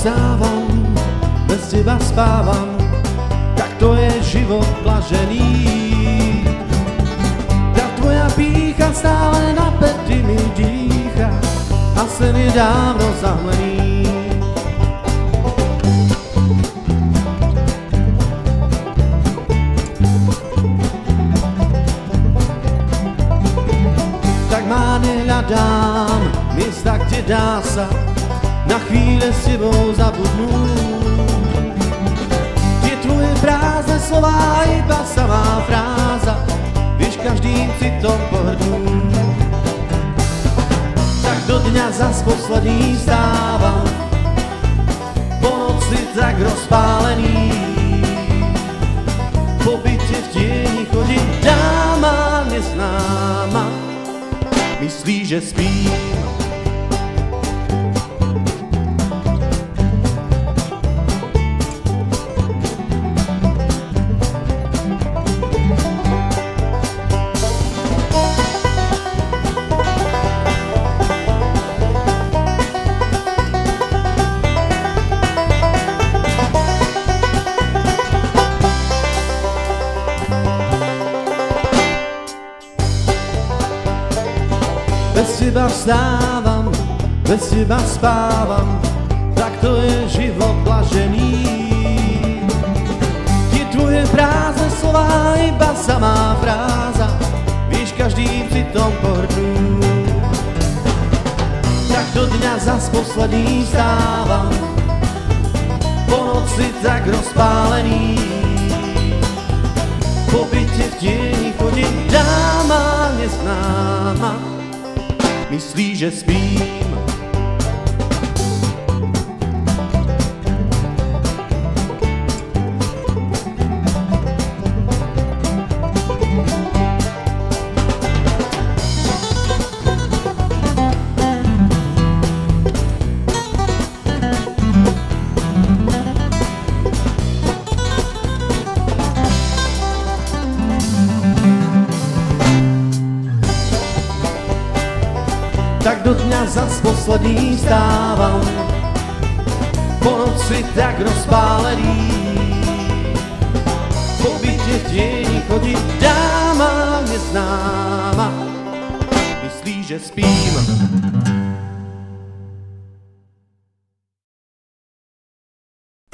vstávam, bez teba spávam, tak to je život blažený. Ta tvoja pýcha stále na pety mi dýcha a sen je dávno zahmlený. Tak má nehľadám miesta, kde dá sa na chvíle s tebou zabudnúť. Tie tvoje prázdne slová, iba samá fráza, vieš každým citom pohrdnúť. Tak do dňa zas posledný stávam, po noci tak rozpálený. Po byte v tieni chodí dáma neznáma, myslí, že spím. Bez teba vstávam, bez teba spávam, tak to je život blažený. Tie tvoje prázdne slová, iba samá fráza, vieš každým citom pohrdnúť. Tak do dňa zas posledný stávam, po noci tak rozpálený. Po byte v tieni chodí dáma neznáma, myslí, že spím. Tak do dňa zas posledný stávam, po noci tak rozpálený. Po byte v tieni chodí dáma neznáma, myslí, že spím.